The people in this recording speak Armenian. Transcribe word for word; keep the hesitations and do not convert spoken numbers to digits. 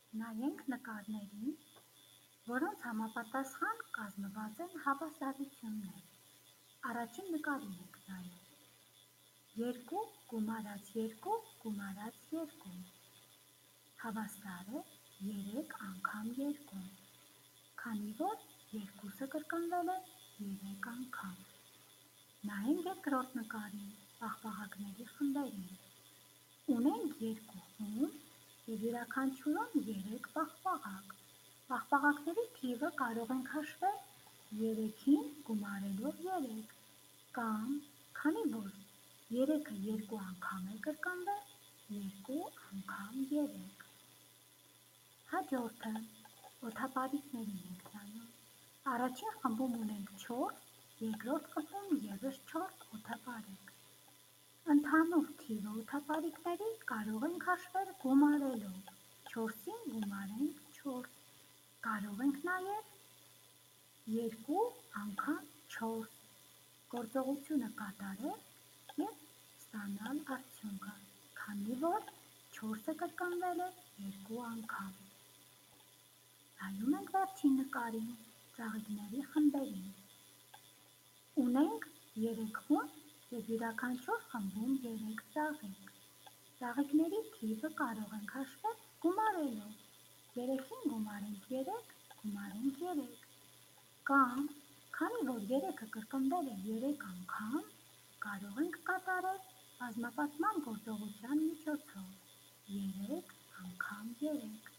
Նայենք նկարներին, որոնց համապատասխան կազմված են հավասարություններ։ Առաջին նկարին եք նայել։ Երկու գումարած երկու գումարած երկու հավասար է երեք անգամ երկու, քանի որ երկուսը կրկնվել է երեք անգամ։ Նայենք երկրորդ նկարին, պաղպաղակների խմբերին։ Ունենք երկու խումբ և յուրաքանչյուրում երեք պաղպաղակ։ Պաղպաղակների թիվը կարող ենք հաշվել երեքին գումարելով երեք, կամ քանի որ երեքը երկու անգամ է կրկնվել, երկու անգամ երեք։ Հաջորդը օդապարիկներին ենք նայում։ Առաջին խմբում ունենք չորս, երկրորդ խմբում ևս չորս օդապարիկ։ Ընդհանուր թիվը օդապարիկների կարող ենք հաշվել գումարելով։ չորսին գումարենք չորս։ Կարող ենք նաև երկու անգամ չորս գործողությունը կատարել և ստանալ արդյունքը, քանի որ չորսը կրկնվել է երկու անգամ։ Նայում ենք վերջին նկարին, ծաղիկների խմբերին։ Ունենք երեք խումբ և յուրաքանչյուր խմբում երեք ծաղիկ։ Ծաղիկների թիվը կարող ենք հաշվել գումարելով։ երեքին գումարենք երեք, գումարենք երեք, կամ քանի որ երեքը կրկնվել է երեք անգամ, կարող ենք կատարել բազմապատկման գործողության միջոցով՝ երեք անգամ երեք։